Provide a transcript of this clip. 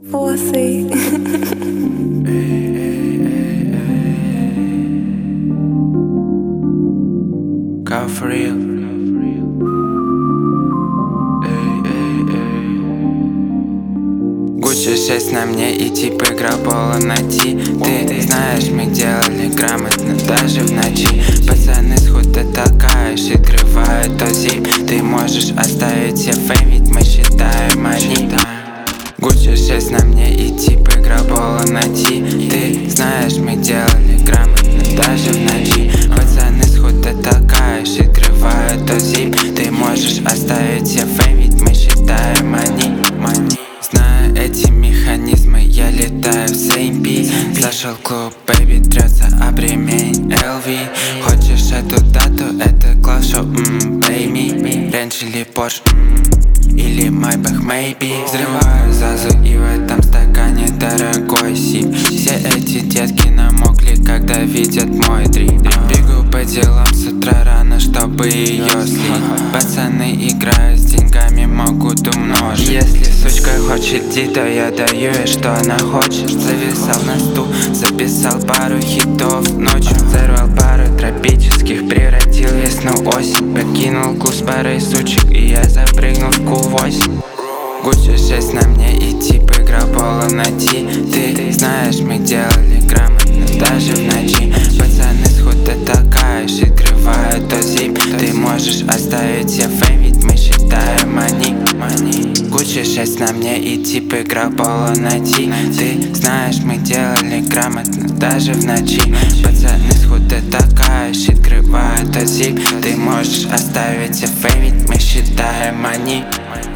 Волосы. Go for real. Гуччи 6 на мне и тип играл пола найти. Ты знаешь, мы делали грамотно даже в ночи. Пацаны с хута толкаешь и открывают то зип. Ты можешь оставить все фейм, ведь мы считаем они. Гуччи 6 на мне и тип играл пола найти. Ты знаешь, мы делали грамотно даже в ночи. Пацаны с хута толкаешь и открывают то зип. Ты можешь оставить все фейм, ведь мы считаем они. Зная эти механизмы, я летаю в Сеймпи. Зашел в клуб, бэйби, трется об ремень LV. Хочешь эту дату, это клав-шоу, pay me. Ренж или Порш, или Майбах, maybe. Взрываю зазу и в этом стакане дорогой сип. Все эти детки намокли, когда видят мой дрип. Бегу по делам с утра рано, чтобы ее слить. Пацаны играют с деньгами, могут умножить. Если сучка хочет ди, то я даю ей, что она хочет. Зависал на стул, записал пару хитов ночью. Взорвал пару тропических, превратил весну в осень. Покинул клуб с парой сучек, и я запрыгнул в Q8. Гуччи 6 на мне и тип играл пола найти. Ты знаешь, мы делали грамотно даже в ночи. Пацаны с хута толкаешь и открывают то зип. Ты можешь оставить все фейм, ведь мы считаем они. Гуччи 6 на мне и тип играл пола найти. Ты знаешь, мы делали грамотно даже в ночи. Пацаны с хута толкаешь и открывают то зип. Ты можешь оставить все фейм, ведь мы считаем они.